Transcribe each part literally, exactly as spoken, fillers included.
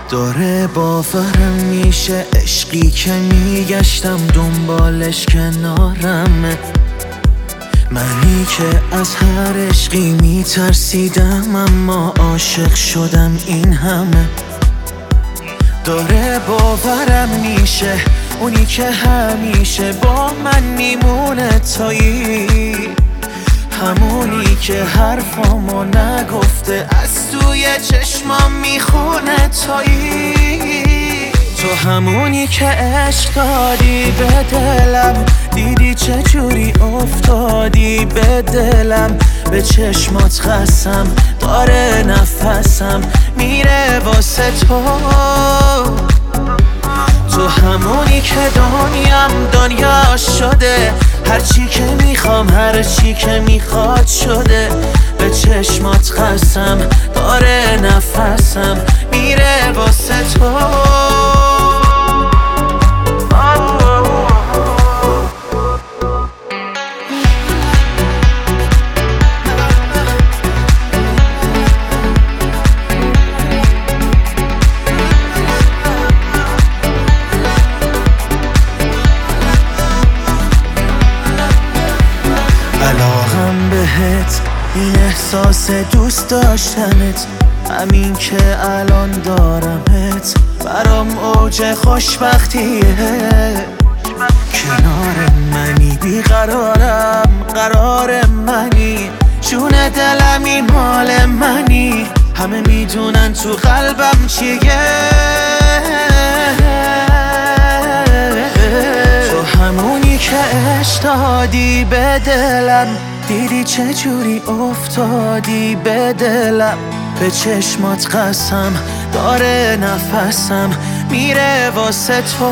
داره باورم میشه عشقی که میگشتم دنبالش کنارمه. منی که از هر عشقی میترسیدم اما عاشق شدم این همه. داره باورم میشه اونی که همیشه با من میمونه تایی، همونی که حرفامو نگفته از توی چشمام میخونه تایی. تو همونی که عشق دادی به دلم، دیدی چجوری افتادی به دلم. به چشمات خستم داره نفسم میره واسه تو. تو همونی که دنیام دنیا شده، هرچی که میخوام هرچی که میخواد شده. به چشمات خستم داره نفسم میره واسه تو. علاقم بهت این احساس دوست داشتنت، همین که الان دارمت برام اوج خوشبختیه. کنار منی بیقرارم قرار منی، جون دلمی مال منی. همه میدونن تو قلبم چیه. تو همونی که عشق دادی به دلم، دیدی چجوری افتادی به دلم. به چشمات قسم داره نفسم میره واسه تو.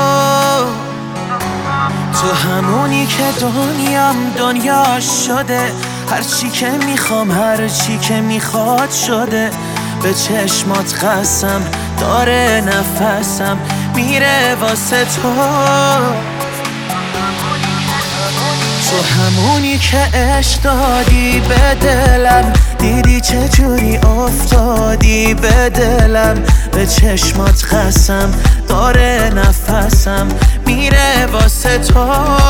تو همونی که دنیام دنیا شده، هرچی که میخوام هرچی که میخواد شده. به چشمات قسم داره نفسم میره واسه تو. تو همونی که عشق دادی به دلم، دیدی چجوری افتادی به دلم. به چشمات قسم داره نفسم میره واسه تو.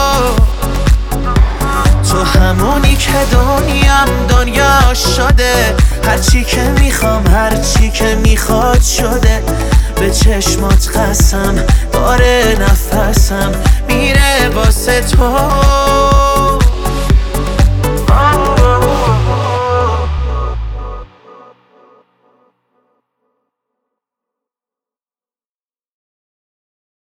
تو همونی که دنیام دنیا شده، هرچی که میخوام هرچی که میخواد شده. به چشمات قسم داره نفسم میره واسه تو.